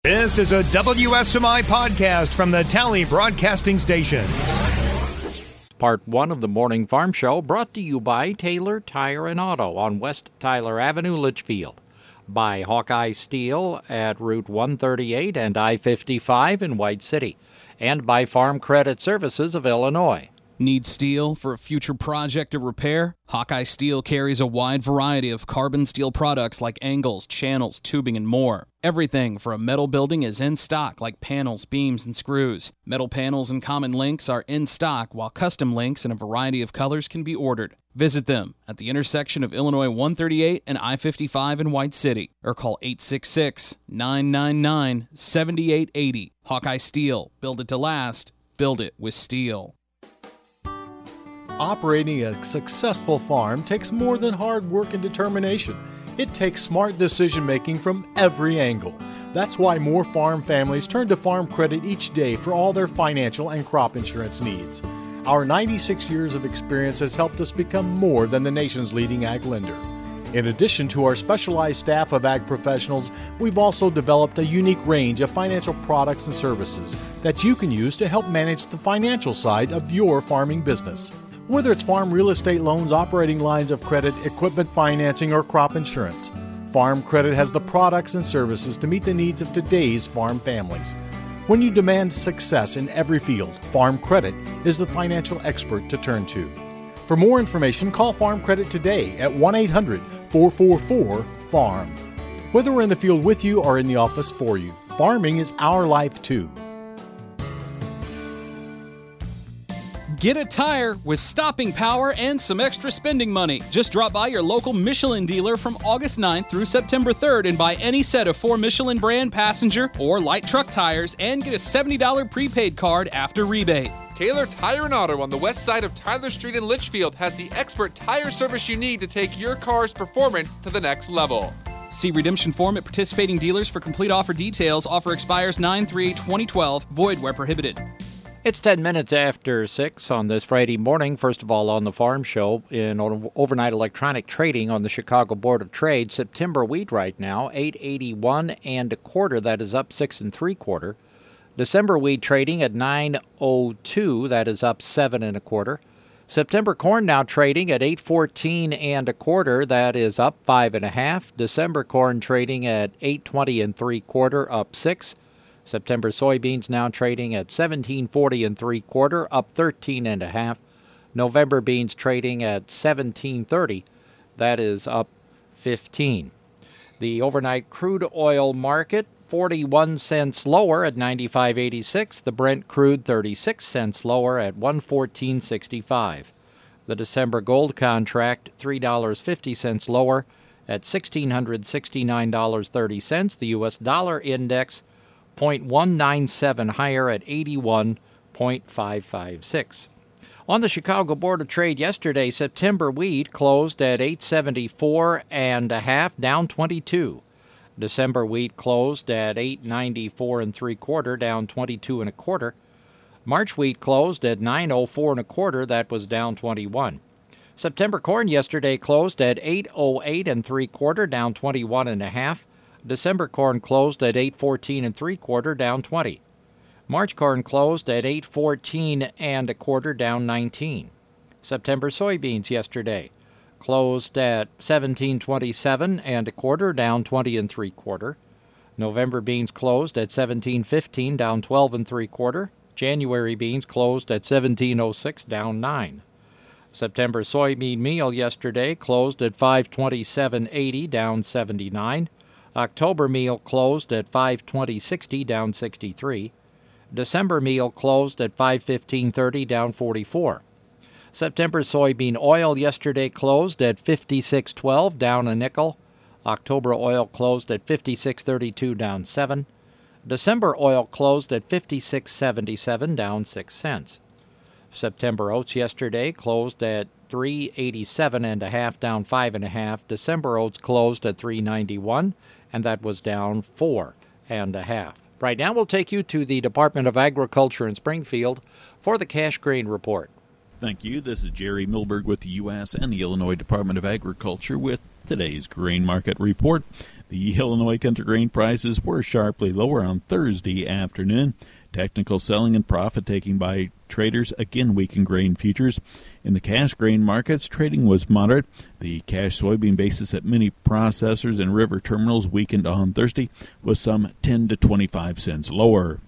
This is a WSMI podcast from the Tally Broadcasting Station. Part 1 of the Morning Farm Show brought to you by Taylor Tire and Auto on West Tyler Avenue, Litchfield. By Hawkeye Steel at Route 138 and I-55 in White City. And by Farm Credit Services of Illinois. Need steel for a future project or repair? Hawkeye Steel carries a wide variety of carbon steel products like angles, channels, tubing, and more. Everything for a metal building is in stock, like panels, beams, and screws. Metal panels and common links are in stock, while custom links in a variety of colors can be ordered. Visit them at the intersection of Illinois 138 and I-55 in White City, or call 866-999-7880. Hawkeye Steel. Build it to last. Build it with steel. Operating a successful farm takes more than hard work and determination. It takes smart decision-making from every angle. That's why more farm families turn to Farm Credit each day for all their financial and crop insurance needs. Our 96 years of experience has helped us become more than the nation's leading ag lender. In addition to our specialized staff of ag professionals, we've also developed a unique range of financial products and services that you can use to help manage the financial side of your farming business. Whether it's farm real estate loans, operating lines of credit, equipment financing, or crop insurance, Farm Credit has the products and services to meet the needs of today's farm families. When you demand success in every field, Farm Credit is the financial expert to turn to. For more information, call Farm Credit today at 1-800-444-FARM. Whether we're in the field with you or in the office for you, farming is our life too. Get a tire with stopping power and some extra spending money. Just drop by your local Michelin dealer from August 9th through September 3rd and buy any set of 4 Michelin brand passenger or light truck tires and get a $70 prepaid card after rebate. Taylor Tire and Auto on the west side of Tyler Street in Litchfield has the expert tire service you need to take your car's performance to the next level. See redemption form at participating dealers for complete offer details. Offer expires 9/3/2012. Void where prohibited. It's 10 minutes after 6 on this Friday morning. First of all, on the Farm Show, in overnight electronic trading on the Chicago Board of Trade, September wheat right now, 881 1/4. That is up 6 3/4. December wheat trading at 902. That is up 7 1/4. September corn now trading at 814 1/4. That is up 5 1/2. December corn trading at 820 3/4, up 6. September soybeans now trading at 1740 3/4, up 13 1/2. November beans trading at 1730. That is up 15. The overnight crude oil market, 41 cents lower at 95.86. The Brent crude 36 cents lower at 114.65. The December gold contract, $3.50 lower at $1,669.30. The U.S. dollar index, 0.197 higher at 81.556. On the Chicago Board of Trade yesterday, September wheat closed at 874 1/2, down 22. December wheat closed at 894 3/4, down 22 1/4. March wheat closed at 904 1/4, that was down 21. September corn yesterday closed at 808 3/4, down 21 1/2. December corn closed at 814 3/4, down 20. March corn closed at 814 1/4, down 19. September soybeans yesterday closed at 1727 1/4, down 20 3/4. November beans closed at 1715, down 12 3/4. January beans closed at 1706, down 9. September soybean meal yesterday closed at 527.80, down 79. October meal closed at 520.60, down 63. December meal closed at 515.30, down 44. September soybean oil yesterday closed at 56.12, down a nickel. October oil closed at 56.32, down 7. December oil closed at 56.77, down 6 cents. September oats yesterday closed at 387 1/2, down 5 1/2. December oats closed at 391, and that was down 4 1/2. Right now we'll take you to the Department of Agriculture in Springfield for the cash grain report. Thank you. This is Jerry Milberg with the U.S. and the Illinois Department of Agriculture with today's grain market report. The Illinois country grain prices were sharply lower on Thursday afternoon. Technical selling and profit-taking by traders again weakened grain futures. In the cash grain markets, trading was moderate. The cash soybean basis at many processors and river terminals weakened on Thursday, with some 10 to 25 cents lower.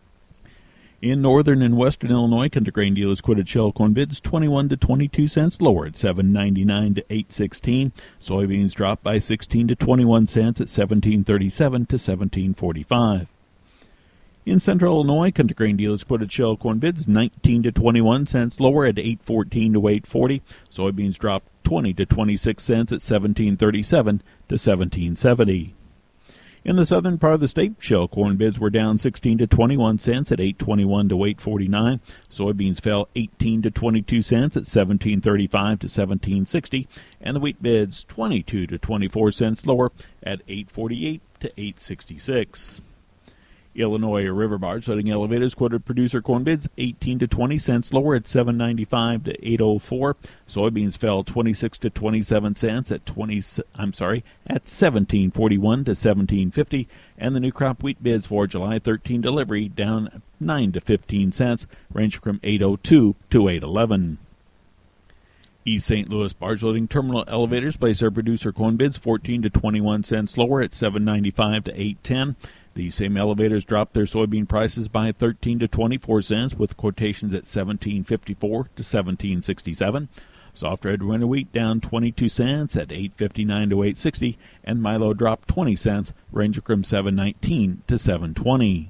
In northern and western Illinois, country grain dealers quoted shell corn bids 21 to 22 cents lower at $7.99 to $8.16. Soybeans dropped by 16 to 21 cents at $17.37 to $17.45. In central Illinois, country grain dealers quoted shell corn bids 19 to 21 cents lower at $8.14 to $8.40. Soybeans dropped 20 to 26 cents at $17.37 to $17.70. In the southern part of the state, shell corn bids were down 16 to 21 cents at $8.21 to $8.49. Soybeans fell 18 to 22 cents at $17.35 to $17.60, and the wheat bids 22 to 24 cents lower at $8.48 to $8.66. Illinois river barge loading elevators quoted producer corn bids 18 to 20 cents lower at $7.95 to $8.04. Soybeans fell 26 to 27 cents at $17.41 to $17.50, and the new crop wheat bids for July 13 delivery down 9 to 15 cents, ranging from $8.02 to $8.11. East St. Louis barge loading terminal elevators place their producer corn bids 14 to 21 cents lower at $7.95 to $8.10. These same elevators dropped their soybean prices by 13 to 24 cents, with quotations at $17.54 to $17.67. Soft red winter wheat down 22 cents at $8.59 to $8.60, and Milo dropped 20 cents, ranging from $7.19 to $7.20.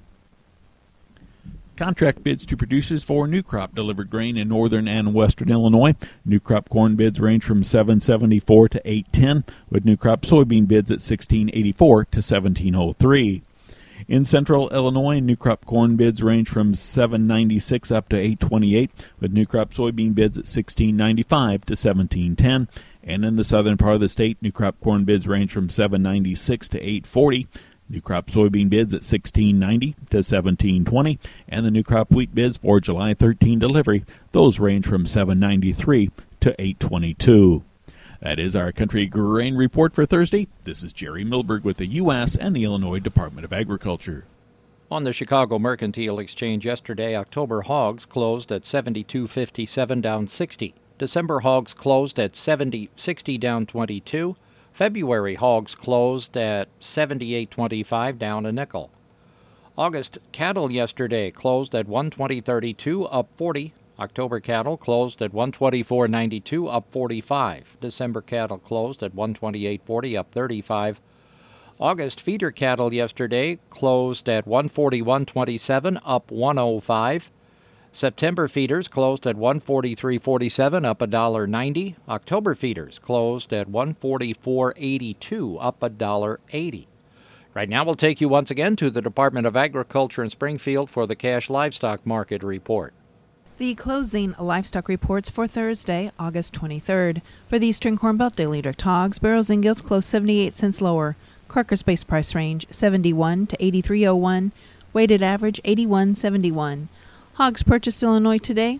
Contract bids to producers for new crop delivered grain in northern and western Illinois. New crop corn bids range from $7.74 to $8.10, with new crop soybean bids at $16.84 to $17.03. In central Illinois, new crop corn bids range from $7.96 up to $8.28, with new crop soybean bids at $16.95 to $17.10. And in the southern part of the state, new crop corn bids range from $7.96 to $8.40. New crop soybean bids at $16.90 to $17.20, and the new crop wheat bids for July 13 delivery, those range from $7.93 to $8.22. That is our country grain report for Thursday. This is Jerry Milberg with the U.S. and the Illinois Department of Agriculture. On the Chicago Mercantile Exchange yesterday, October hogs closed at $72.57 down 60. December hogs closed at $70.60 down 22. February hogs closed at $78.25 down a nickel. August cattle yesterday closed at $120.32 up 40. October cattle closed at $124.92 up 45. December cattle closed at $128.40 up 35. August feeder cattle yesterday closed at $141.27 up 105. September feeders closed at $143.47 up $1.90. October feeders closed at $144.82 up $1.80. Right now we'll take you once again to the Department of Agriculture in Springfield for the cash livestock market report. The closing livestock reports for Thursday, August 23rd. For the Eastern Corn Belt daily direct hogs, barrels and gilts closed 78 cents lower. Carcass base price range 71 to 83.01. Weighted average 81.71. Hogs purchased Illinois today,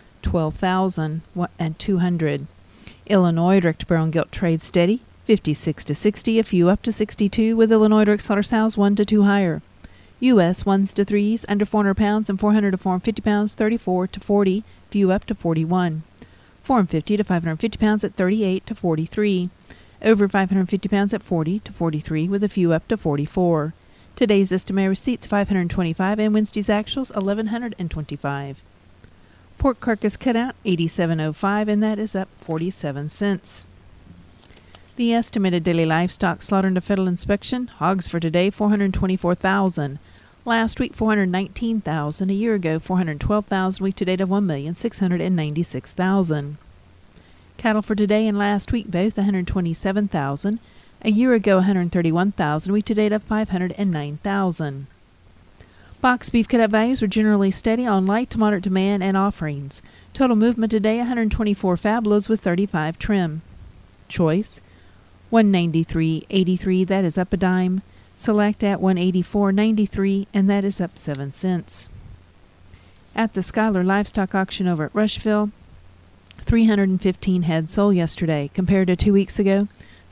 12,200. Illinois direct barrel and gilt trade steady, 56 to 60, a few up to 62, with Illinois direct slaughter sows 1 to 2 higher. U.S. 1s to 3s under 400 pounds and 400 to 450 pounds 34 to 40, few up to 41. 450 to 550 pounds at 38 to 43. Over 550 pounds at 40 to 43, with a few up to 44. Today's estimated receipts 525 and Wednesday's actuals 1,125. Pork carcass cutout 87.05, and that is up 47 cents. The estimated daily livestock slaughter into federal inspection, hogs for today 424,000. Last week 419,000. A year ago 412,000. Week to date of 1,696,000. Cattle for today and last week both 127,000. A year ago 131,000. Week to date of 509,000. Box beef cutout values were generally steady on light to moderate demand and offerings. Total movement today 124 fab loads with 35 trim. Choice 193.83, that is up a dime. Select at 184.93, and that is up 7 cents. At the Schuyler Livestock Auction over at Rushville, 315 head sold yesterday. Compared to 2 weeks ago,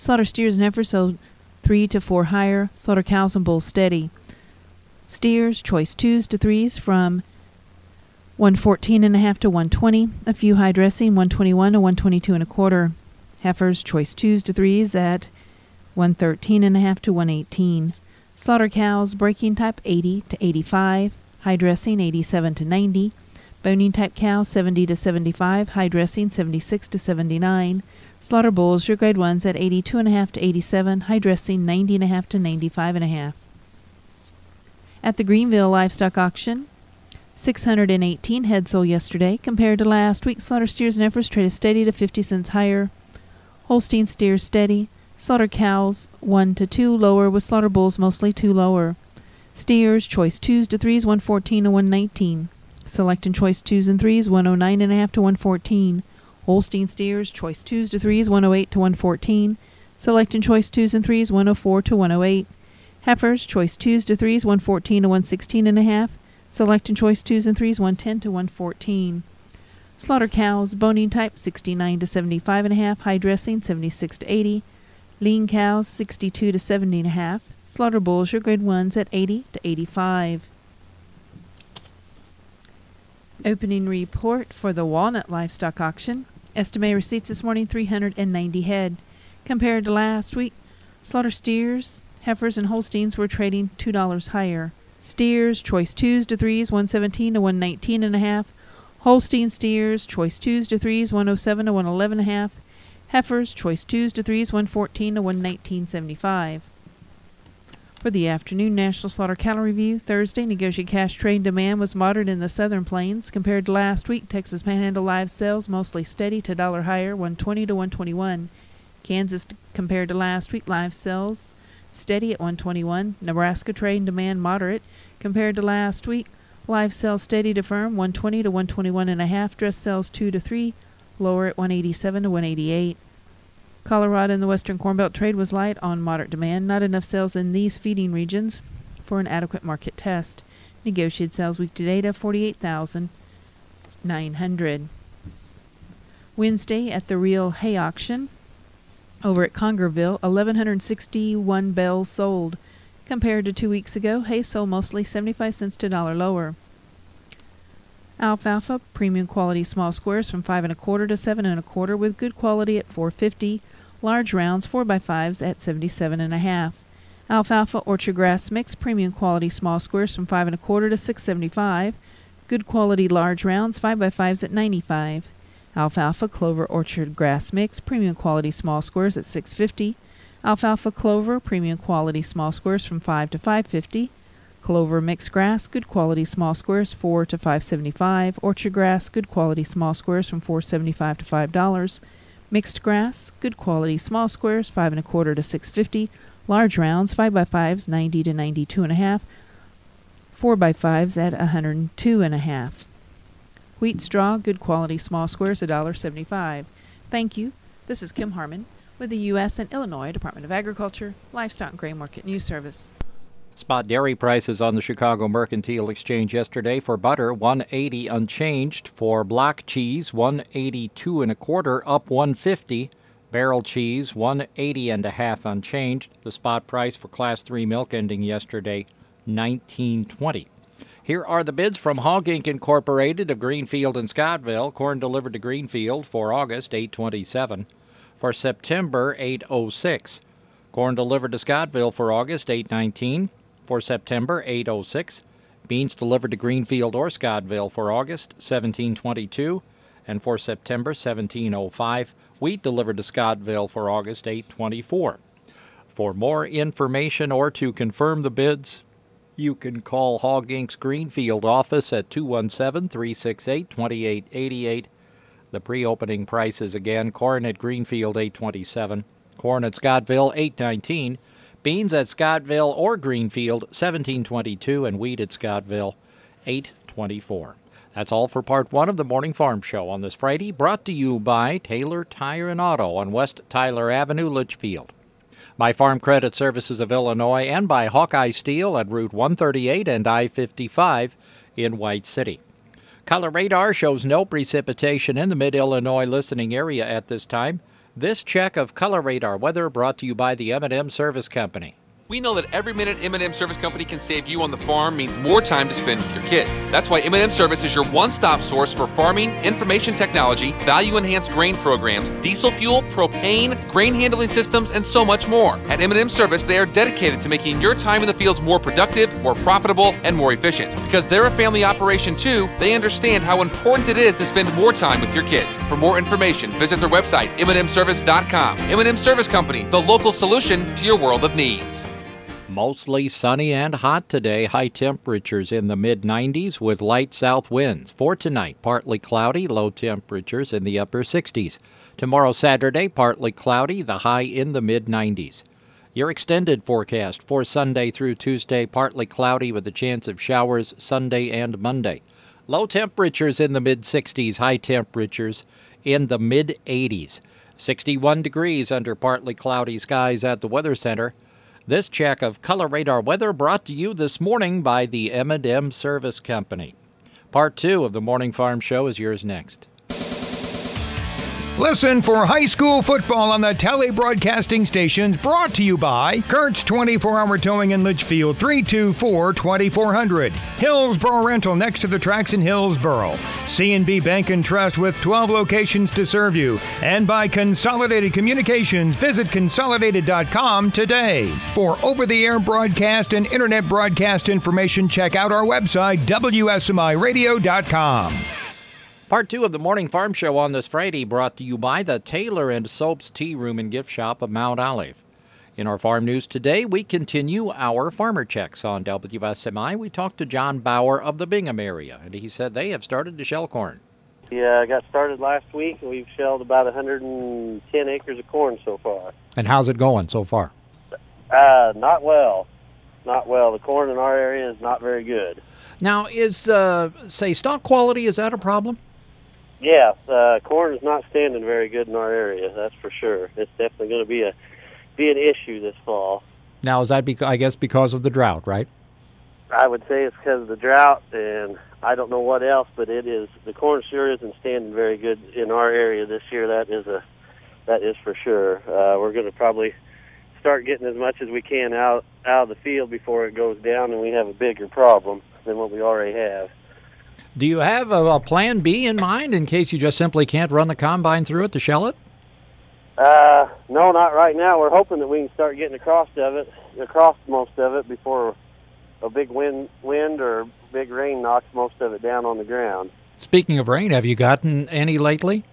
Slaughter steers and heifers sold 3 to 4 higher. Slaughter cows and bulls steady. Steers, choice 2s to 3s from 114.5 to 120. A few high dressing, 121 to 122 1/4. Heifers, choice 2s to 3s at 113.5 to 118. Slaughter cows, breaking type 80 to 85. High dressing, 87 to 90. Boning type cows, 70 to 75. High dressing, 76 to 79. Slaughter bulls, your grade 1s at 82.5 to 87. High dressing, 90.5 to 95.5. At the Greenville Livestock Auction, 618 head sold yesterday. Compared to last week, slaughter steers and heifers traded steady to 50 cents higher. Holstein steers steady. Slaughter cows 1 to 2 lower, with slaughter bulls mostly 2 lower. Steers, choice 2s to 3s, 114 to 119. Select and choice 2s and 3s, 109.5 to 114. Holstein steers, choice 2s to 3s, 108 to 114. Select and choice 2s and 3s, 104 to 108. Heifers, choice 2s to 3s, 114 to 116.5. Select and choice 2s and 3s, 110 to 114. Slaughter cows, boning type 69 to 75.5. High dressing 76 to 80. Lean cows 62 to 70.5. Slaughter bulls, your grade 1s at 80 to 85. Opening report for the Walnut Livestock Auction. Estimated receipts this morning, 390 head. Compared to last week, slaughter steers, heifers, and Holsteins were trading $2 higher. Steers, choice 2s to 3s, 117 to 119.5. Holstein steers, choice 2s to 3s, 107 to 111.5. Heifers, choice 2s to 3s, 114 to 119.75. For the afternoon National Slaughter Cattle Review, Thursday, negotiated cash trade demand was moderate in the southern plains. Compared to last week, Texas Panhandle live sales mostly steady to $1 higher, 120 to 121. Kansas, compared to last week, live sales steady at 121. Nebraska trade and demand moderate. Compared to last week, live sales steady to firm, 120 to 121.5. Dress sales 2 to 3, lower at 187 to 188. Colorado and the Western Corn Belt trade was light on moderate demand. Not enough sales in these feeding regions for an adequate market test. Negotiated sales week to date of 48,900. Wednesday at the Real Hay Auction over at Congerville, 1,161 bales sold. Compared to 2 weeks ago, hay sold mostly 75 cents to $1 lower. Alfalfa, premium quality small squares from 5 1/4 to 7 1/4, with good quality at $4.50. Large rounds 4x5s at 77.5. Alfalfa orchard grass mix, premium quality small squares from 5 1/4 to 6.75. Good quality large rounds 5x5s at 95. Alfalfa clover orchard grass mix, premium quality small squares at 6.50. Alfalfa clover, premium quality small squares from 5 to 5.50. Clover mixed grass, good quality small squares 4 to 5.75. Orchard grass, good quality small squares from $4.75 to $5. Mixed grass, good quality small squares 5 1/4 to 6.50. Large rounds 5x5s 90 to 92.5. 4x5s at 102.5. Wheat straw, good quality small squares $1.75. Thank you. This is Kim Harmon with the U.S. and Illinois Department of Agriculture Livestock and Grain Market News Service. Spot dairy prices on the Chicago Mercantile Exchange yesterday: for butter, $1.80 unchanged. For block cheese, $1.82 1/4, up $1.50. Barrel cheese, $1.80.5 unchanged. The spot price for Class 3 milk ending yesterday, $19.20. Here are the bids from Hog Inc. Incorporated of Greenfield and Scottville. Corn delivered to Greenfield for August, $8.27. For September, $8.06. Corn delivered to Scottville for August, $8.19. For September, $8.06. Beans delivered to Greenfield or Scottville for August, $17.22. And for September, $17.05. Wheat delivered to Scottville for August, $8.24. For more information or to confirm the bids, you can call Hog Inc.'s Greenfield office at 217-368-2888. The pre-opening prices again: corn at Greenfield, $8.27. Corn at Scottville, $8.19. Beans at Scottville or Greenfield, $17.22. And wheat at Scottville, $8.24. That's all for Part 1 of the Morning Farm Show on this Friday, brought to you by Taylor Tire and Auto on West Tyler Avenue, Litchfield. By Farm Credit Services of Illinois, and by Hawkeye Steel at Route 138 and I-55 in White City. Color radar shows no precipitation in the mid-Illinois listening area at this time. This check of Color Radar weather brought to you by the M&M Service Company. We know that every minute M&M Service Company can save you on the farm means more time to spend with your kids. That's why M&M Service is your one-stop source for farming, information technology, value-enhanced grain programs, diesel fuel, propane, grain handling systems, and so much more. At M&M Service, they are dedicated to making your time in the fields more productive, more profitable, and more efficient. Because they're a family operation too, they understand how important it is to spend more time with your kids. For more information, visit their website, mmservice.com. M&M Service Company, the local solution to your world of needs. Mostly sunny and hot today. High temperatures in the mid-90s with light south winds. For tonight, partly cloudy, low temperatures in the upper 60s. Tomorrow, Saturday, partly cloudy, the high in the mid-90s. Your extended forecast for Sunday through Tuesday, partly cloudy with a chance of showers Sunday and Monday. Low temperatures in the mid-60s, high temperatures in the mid-80s. 61 degrees under partly cloudy skies at the Weather Center. This check of Color Radar weather brought to you this morning by the M&M Service Company. Part 2 of the Morning Farm Show is yours next. Listen for high school football on the Tele Broadcasting Stations, brought to you by Kurt's 24-hour towing in Litchfield, 324-2400. Hillsboro Rental next to the tracks in Hillsboro. C&B Bank and Trust with 12 locations to serve you. And by Consolidated Communications. Visit consolidated.com today. For over-the-air broadcast and internet broadcast information, check out our website, WSMIRadio.com. Part 2 of the Morning Farm Show on this Friday brought to you by the Taylor & Soaps Tea Room and Gift Shop of Mount Olive. In our farm news today, we continue our farmer checks on WSMI. We talked to John Bauer of the Bingham area, and he said they have started to shell corn. Yeah, I got started last week, and we've shelled about 110 acres of corn so far. And how's it going so far? Not well. Not well. The corn in our area is not very good. Now, is, stock quality, is that a problem? Yeah, corn is not standing very good in our area, that's for sure. It's definitely going to be an issue this fall. Now, is that, because of the drought, right? I would say it's because of the drought, and I don't know what else, but it is. The corn sure isn't standing very good in our area this year. That is for sure. We're going to probably start getting as much as we can out of the field before it goes down, and we have a bigger problem than what we already have. Do you have a plan B in mind in case you just simply can't run the combine through it to shell it? No, not right now. We're hoping that we can start getting across most of it before a big wind or big rain knocks most of it down on the ground. Speaking of rain, have you gotten any lately?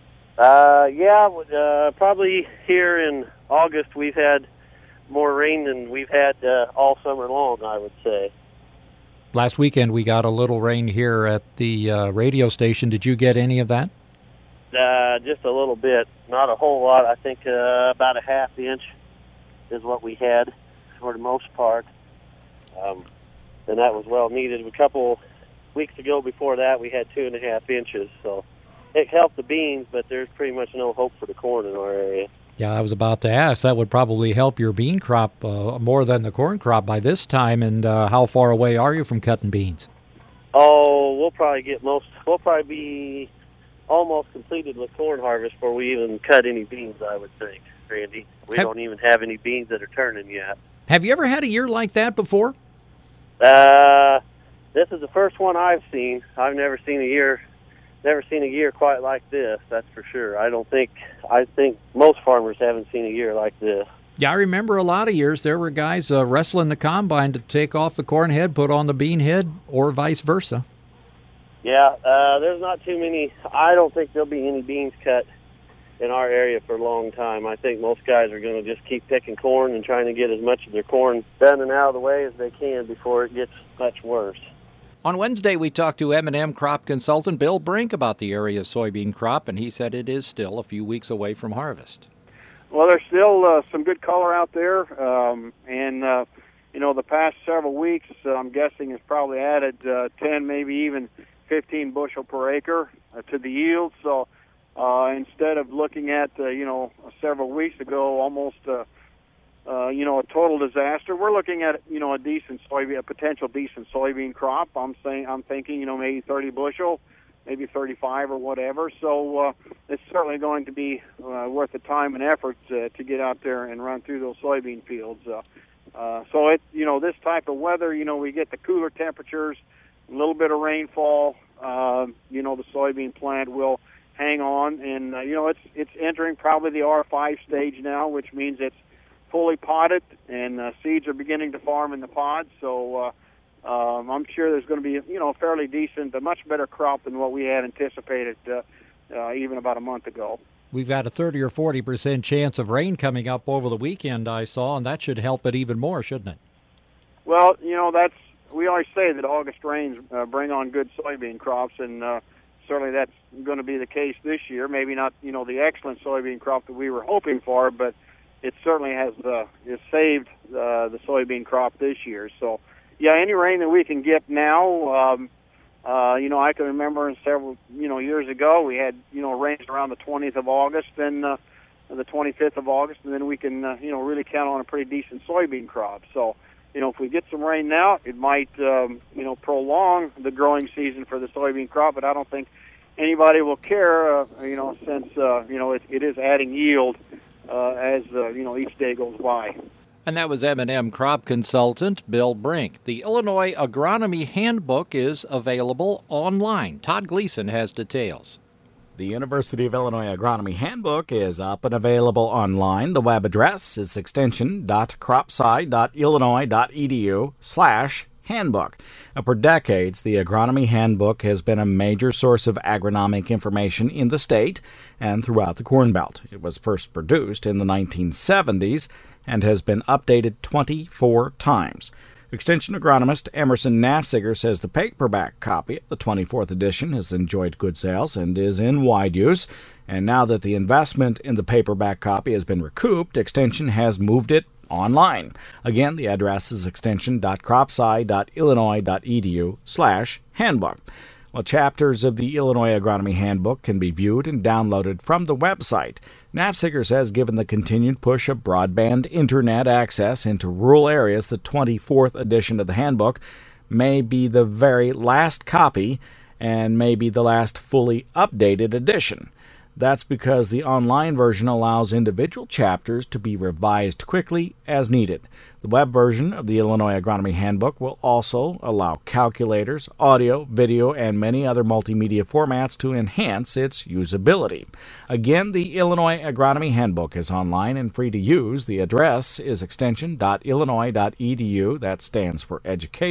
Probably here in August we've had more rain than we've had all summer long, I would say. Last weekend we got a little rain here at the radio station. Did you get any of that? Just a little bit. Not a whole lot. I think about a half inch is what we had for the most part. And that was well needed. A couple weeks ago before that we had 2.5 inches. So it helped the beans, but there's pretty much no hope for the corn in our area. Yeah, I was about to ask. That would probably help your bean crop more than the corn crop by this time. And how far away are you from cutting beans? Oh, we'll probably be almost completed with corn harvest before we even cut any beans, I would think, Randy. We don't even have any beans that are turning yet. Have you ever had a year like that before? This is the first one I've seen. I've never seen a year quite like this, that's for sure. I think most farmers haven't seen a year like this. Yeah, I remember a lot of years there were guys wrestling the combine to take off the corn head, put on the bean head, or vice versa. Yeah, there's not too many. I don't think there'll be any beans cut in our area for a long time. I think most guys are going to just keep picking corn and trying to get as much of their corn done and out of the way as they can before it gets much worse. On Wednesday, we talked to M&M crop consultant Bill Brink about the area's soybean crop, and he said it is still a few weeks away from harvest. Well, there's still some good color out there, and the past several weeks, I'm guessing, has probably added 10, maybe even 15 bushel per acre to the yield. So instead of looking at, several weeks ago, almost a total disaster, we're looking at, a potential decent soybean crop. I'm thinking, maybe 30 bushel maybe 35 or whatever. So it's certainly going to be worth the time and effort to get out there and run through those soybean fields. So it, this type of weather, we get the cooler temperatures, a little bit of rainfall. The soybean plant will hang on, and it's entering probably the R5 stage now, which means it's fully potted and seeds are beginning to form in the pods. So I'm sure there's going to be a fairly decent, a much better crop than what we had anticipated even about a month ago. We've got a 30 or 40% chance of rain coming up over the weekend, I saw, and that should help it even more, shouldn't it? Well, we always say that August rains bring on good soybean crops, and certainly that's going to be the case this year. Maybe not, the excellent soybean crop that we were hoping for, but it certainly has saved the soybean crop this year. So, yeah, any rain that we can get now. I can remember in several, years ago we had, rains around the 20th of August and the 25th of August, and then we can, really count on a pretty decent soybean crop. So, if we get some rain now, it might, prolong the growing season for the soybean crop, but I don't think anybody will care, since, it is adding yield as, each day goes by. And that was M&M crop consultant Bill Brink. The Illinois Agronomy Handbook is available online. Todd Gleason has details. The University of Illinois Agronomy Handbook is up and available online. The web address is extension.cropsci.illinois.edu/handbook. For decades, the Agronomy Handbook has been a major source of agronomic information in the state and throughout the Corn Belt. It was first produced in the 1970s and has been updated 24 times. Extension agronomist Emerson Nafziger says the paperback copy of the 24th edition has enjoyed good sales and is in wide use. And now that the investment in the paperback copy has been recouped, Extension has moved it online. Again, the address is extension.cropsci.illinois.edu/handbook. Well, chapters of the Illinois Agronomy Handbook can be viewed and downloaded from the website. Nafziger says given the continued push of broadband internet access into rural areas, the 24th edition of the handbook may be the very last copy and may be the last fully updated edition. That's because the online version allows individual chapters to be revised quickly as needed. The web version of the Illinois Agronomy Handbook will also allow calculators, audio, video, and many other multimedia formats to enhance its usability. Again, the Illinois Agronomy Handbook is online and free to use. The address is extension.illinois.edu. That stands for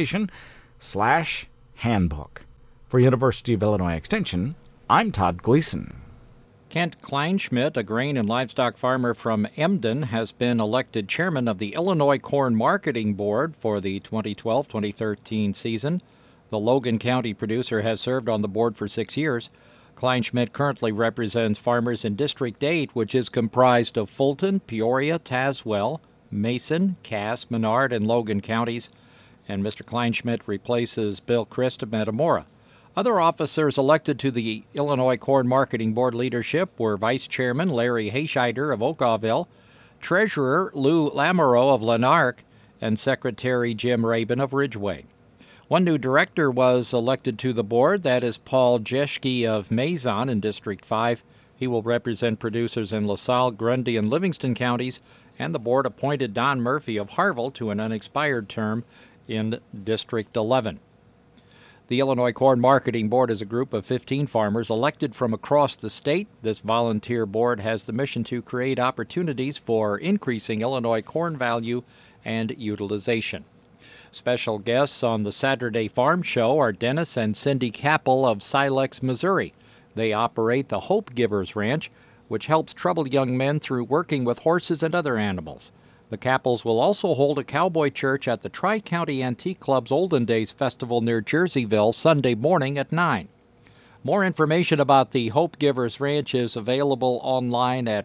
education/handbook. For University of Illinois Extension, I'm Todd Gleason. Kent Kleinschmidt, a grain and livestock farmer from Emden, has been elected chairman of the Illinois Corn Marketing Board for the 2012-2013 season. The Logan County producer has served on the board for 6 years. Kleinschmidt currently represents farmers in District 8, which is comprised of Fulton, Peoria, Tazewell, Mason, Cass, Menard, and Logan counties. And Mr. Kleinschmidt replaces Bill Christ of Metamora. Other officers elected to the Illinois Corn Marketing Board leadership were Vice Chairman Larry Hayscheider of Okawville, Treasurer Lou Lamoureux of Lanark, and Secretary Jim Rabin of Ridgeway. One new director was elected to the board. That is Paul Jeschke of Mazon in District 5. He will represent producers in LaSalle, Grundy, and Livingston counties, and the board appointed Don Murphy of Harville to an unexpired term in District 11. The Illinois Corn Marketing Board is a group of 15 farmers elected from across the state. This volunteer board has the mission to create opportunities for increasing Illinois corn value and utilization. Special guests on the Saturday Farm Show are Dennis and Cindy Capel of Silex, Missouri. They operate the Hope Givers Ranch, which helps troubled young men through working with horses and other animals. The Capels will also hold a cowboy church at the Tri-County Antique Club's Olden Days Festival near Jerseyville Sunday morning at 9. More information about the Hope Givers Ranch is available online at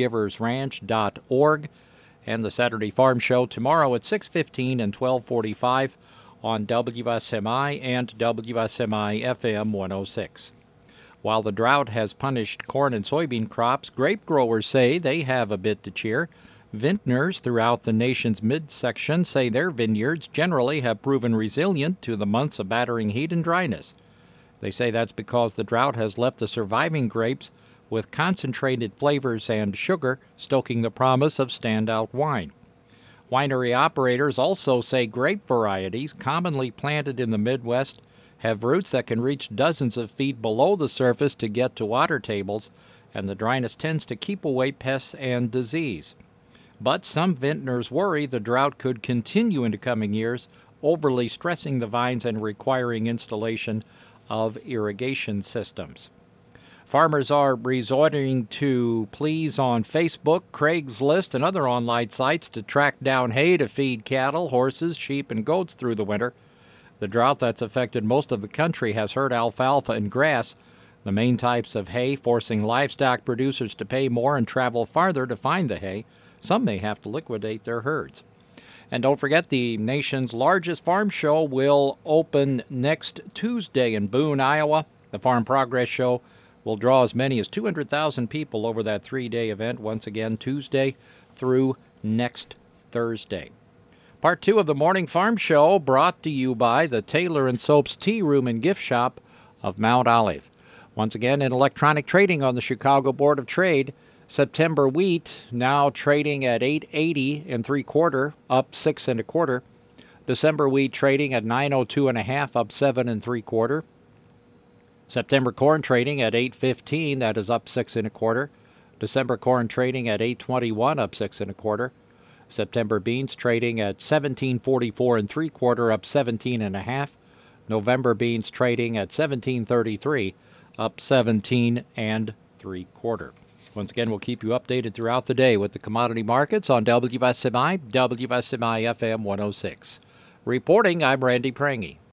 hopegiversranch.org. And the Saturday Farm Show tomorrow at 6:15 and 12:45 on WSMI and WSMI FM 106. While the drought has punished corn and soybean crops, grape growers say they have a bit to cheer. Vintners throughout the nation's midsection say their vineyards generally have proven resilient to the months of battering heat and dryness. They say that's because the drought has left the surviving grapes with concentrated flavors and sugar, stoking the promise of standout wine. Winery operators also say grape varieties commonly planted in the Midwest have roots that can reach dozens of feet below the surface to get to water tables, and the dryness tends to keep away pests and disease. But some vintners worry the drought could continue into coming years, overly stressing the vines and requiring installation of irrigation systems. Farmers are resorting to pleas on Facebook, Craigslist, and other online sites to track down hay to feed cattle, horses, sheep, and goats through the winter. The drought that's affected most of the country has hurt alfalfa and grass, the main types of hay, forcing livestock producers to pay more and travel farther to find the hay. Some may have to liquidate their herds. And don't forget, the nation's largest farm show will open next Tuesday in Boone, Iowa. The Farm Progress Show will draw as many as 200,000 people over that 3-day event, once again Tuesday through next Thursday. Part 2 of the Morning Farm Show brought to you by the Taylor & Soaps Tea Room and Gift Shop of Mount Olive. Once again, in electronic trading on the Chicago Board of Trade, September wheat now trading at $8.80 3/4, up 6 1/4. December wheat trading at $9.02 1/2, up 7 3/4. September corn trading at $8.15, that is up 6 1/4. December corn trading at $8.21, up 6 1/4. September beans trading at $17.44 3/4, up 17 1/2. November beans trading at $17.33, up 17 3/4. Once again, we'll keep you updated throughout the day with the commodity markets on WSMI FM 106. Reporting, I'm Randy Prange.